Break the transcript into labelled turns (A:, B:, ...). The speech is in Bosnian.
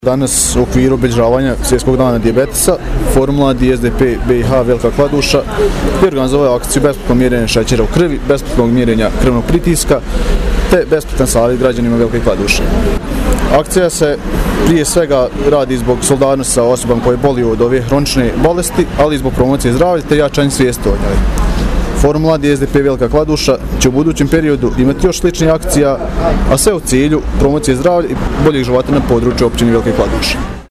A: Danas u okviru obilježavanja Svjetskog dana dijabetesa, Forum mladi SDP BiH Velika Kladuša je organizovao akciju besplatnog mjerenja šećera u krvi, besplatnog mjerenja krvnog pritiska te besplatan savjet građanima Velike Kladuše. Akcija se prije svega radi zbog solidarnosti sa osobama koje boluju od ove hronične bolesti, ali i zbog promocije zdravlja te jačanja svijesti o njoj. Forum mladi SDP Velika Kladuša će u budućem periodu imati još sličnih akcija, a sve u cilju promocije zdravlja i boljeg života na području općine Velike Kladuše.